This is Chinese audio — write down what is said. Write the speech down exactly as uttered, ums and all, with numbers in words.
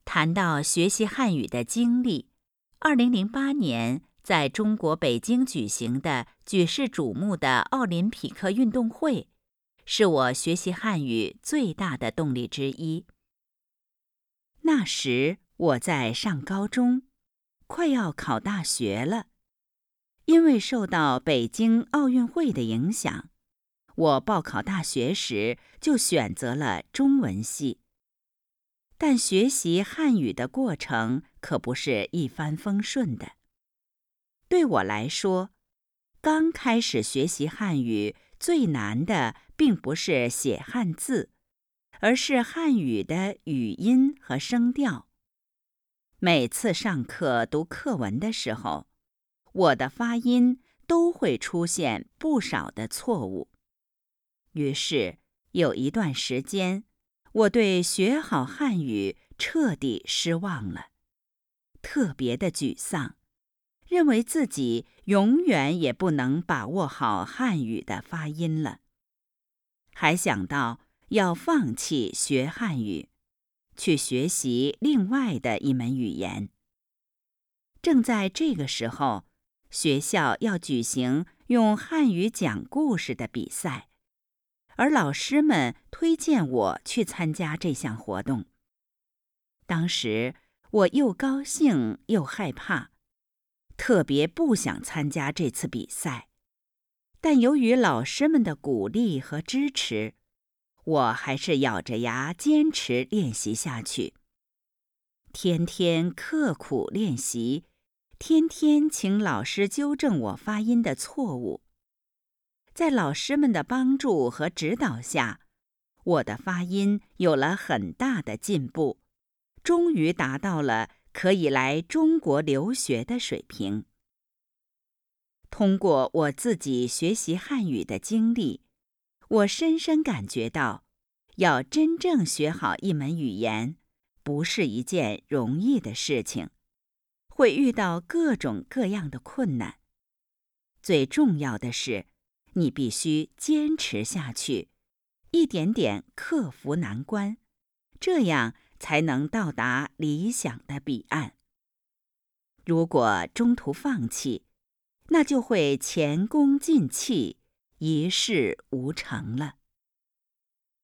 谈到学习汉语的经历，二零零八年在中国北京举行的举世瞩目的奥林匹克运动会，是我学习汉语最大的动力之一。那时我在上高中，快要考大学了。因为受到北京奥运会的影响，我报考大学时就选择了中文系。但学习汉语的过程可不是一帆风顺的。对我来说，刚开始学习汉语最难的并不是写汉字，而是汉语的语音和声调。每次上课读课文的时候，我的发音都会出现不少的错误。于是有一段时间，我对学好汉语彻底失望了，特别的沮丧，认为自己永远也不能把握好汉语的发音了。还想到要放弃学汉语，去学习另外的一门语言。正在这个时候，学校要举行用汉语讲故事的比赛，而老师们推荐我去参加这项活动。当时我又高兴又害怕，特别不想参加这次比赛，但由于老师们的鼓励和支持，我还是咬着牙坚持练习下去。天天刻苦练习，天天请老师纠正我发音的错误。在老师们的帮助和指导下，我的发音有了很大的进步，终于达到了可以来中国留学的水平。通过我自己学习汉语的经历，我深深感觉到，要真正学好一门语言，不是一件容易的事情，会遇到各种各样的困难。最重要的是，你必须坚持下去，一点点克服难关，这样才能到达理想的彼岸。如果中途放弃，那就会前功尽弃，一事无成了。